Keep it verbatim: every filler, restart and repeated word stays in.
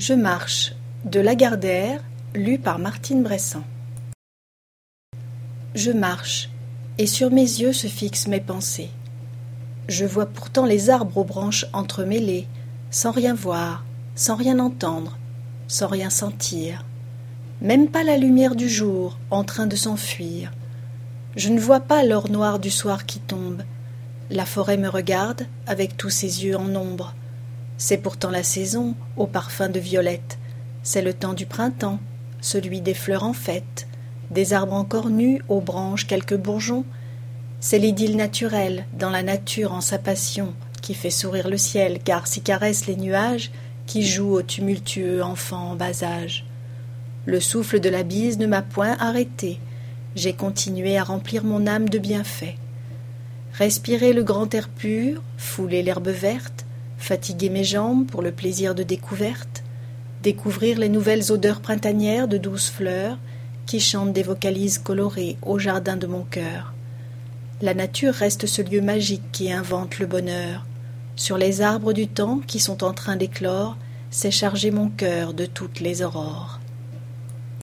Je marche, de Lagardère, lu par Martine Bressan. Je marche, et sur mes yeux se fixent mes pensées. Je vois pourtant les arbres aux branches entremêlées, sans rien voir, sans rien entendre, sans rien sentir. Même pas la lumière du jour en train de s'enfuir. Je ne vois pas l'or noir du soir qui tombe. La forêt me regarde avec tous ses yeux en ombre. C'est pourtant la saison, au parfum de violette. C'est le temps du printemps, celui des fleurs en fête, des arbres encore nus, aux branches quelques bourgeons. C'est l'idylle naturelle, dans la nature en sa passion, qui fait sourire le ciel, car s'y caressent les nuages, qui jouent aux tumultueux enfants en bas âge. Le souffle de la bise ne m'a point arrêté. J'ai continué à remplir mon âme de bienfaits. Respirer le grand air pur, fouler l'herbe verte, fatiguer mes jambes pour le plaisir de découverte, découvrir les nouvelles odeurs printanières de douces fleurs qui chantent des vocalises colorées au jardin de mon cœur. La nature reste ce lieu magique qui invente le bonheur. Sur les arbres du temps qui sont en train d'éclore, s'est chargé mon cœur de toutes les aurores.